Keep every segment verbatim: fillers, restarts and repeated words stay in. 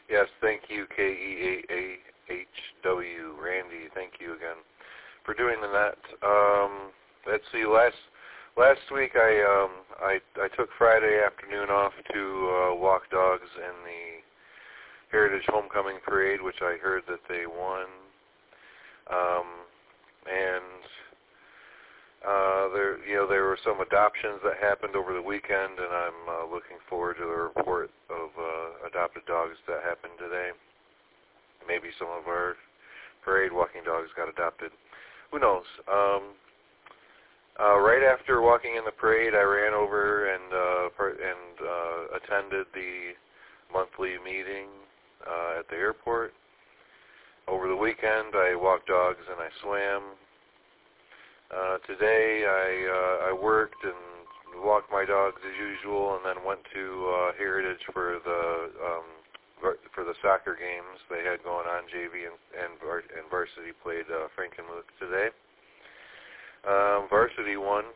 Yes, thank you, K E A A H W, Randy. Thank you again for doing the net. Um, let's see. Last last week, I um, I I took Friday afternoon off to uh, walk dogs in the Heritage Homecoming Parade, which I heard that they won. Um, and uh, there, you know, there were some adoptions that happened over the weekend, and I'm uh, looking forward to the report of uh, adopted dogs that happened today. Maybe some of our parade walking dogs got adopted. Who knows? Um, uh, right after walking in the parade, I ran over and uh, per- and uh, attended the monthly meeting uh, at the airport. Over the weekend, I walked dogs and I swam. Uh, today, I uh, I worked and walked my dogs as usual, and then went to uh, Heritage for the um, var- for the soccer games they had going on. J V and and, var- and varsity played uh, Frankenmuth today. Um, varsity won,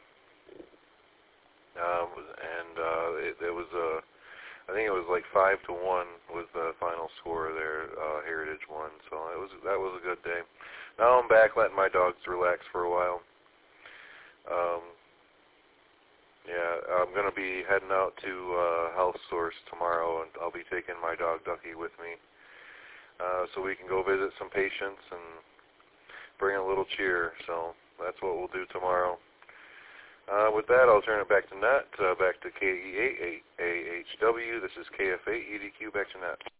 um, and uh, it, it was a. I think it was like five to one was the final score there. Uh, Heritage won, so it was that was a good day. Now I'm back letting my dogs relax for a while. Um, yeah, I'm going to be heading out to uh, Health Source tomorrow, and I'll be taking my dog Ducky with me, uh, so we can go visit some patients and bring a little cheer. So that's what we'll do tomorrow. Uh, with that, I'll turn it back to Net, uh, back to K E A A H W. This is K F A E D Q, back to Net.